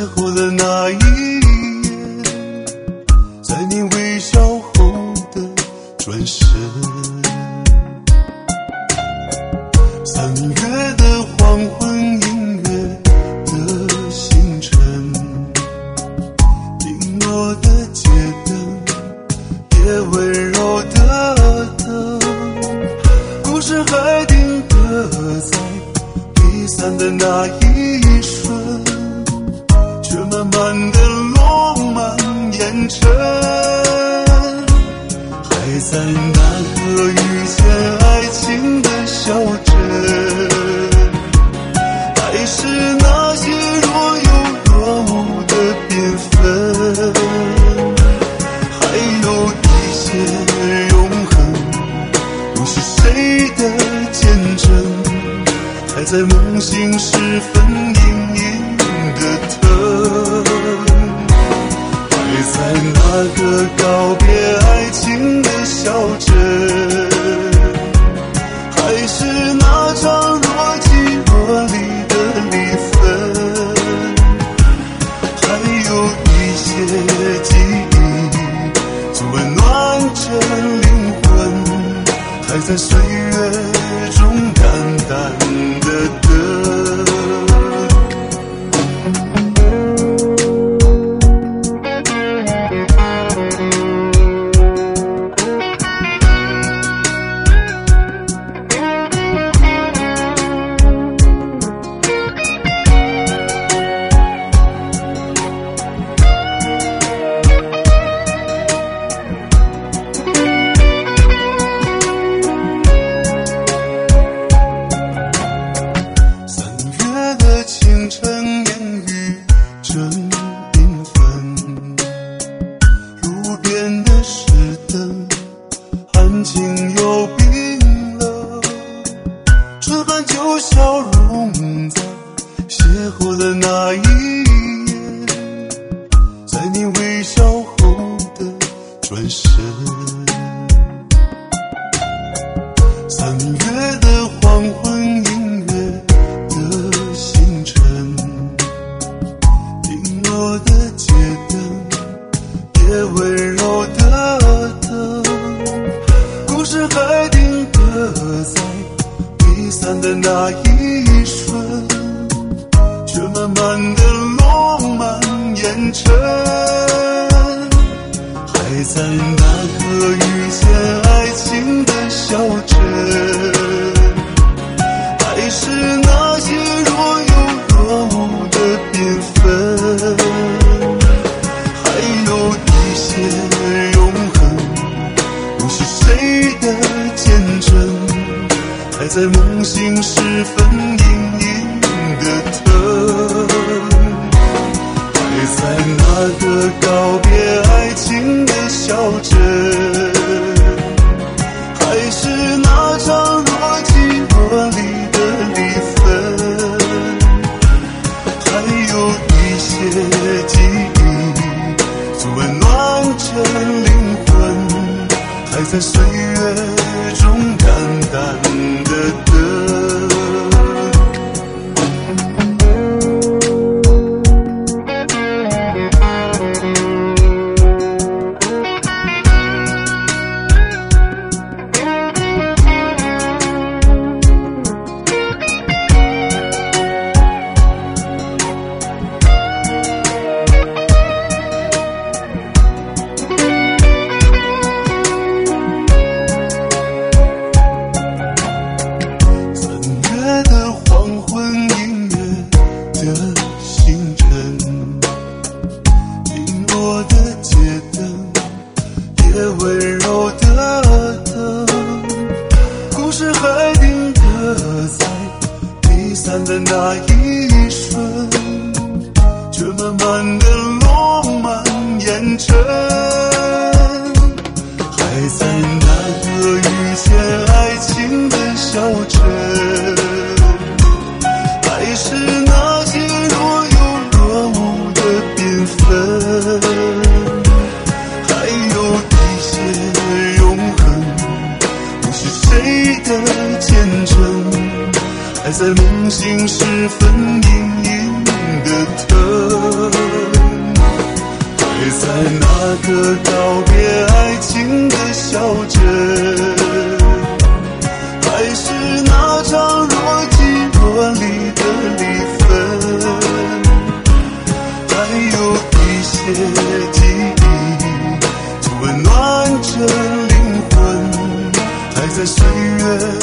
逅的那一夜，在你微笑后的转身。3月的黄昏，音乐的星辰，零落的街灯，也温柔的等。故事还定格在离散的那一瞬，却慢慢的落满烟尘。还在那个遇见爱情的小镇，还是那些若有若无的缤纷，还有一些永恒，不是谁的见证，还在梦醒时分隐隐的疼。还在那个告别爱情的小镇，还是那场若即若离的离分，还有一些记忆足温暖着灵魂，还在岁月中淡淡的等。 个告别爱情的小镇，还是那场若即若离的离分，还有一些记忆温暖着灵魂，还在岁月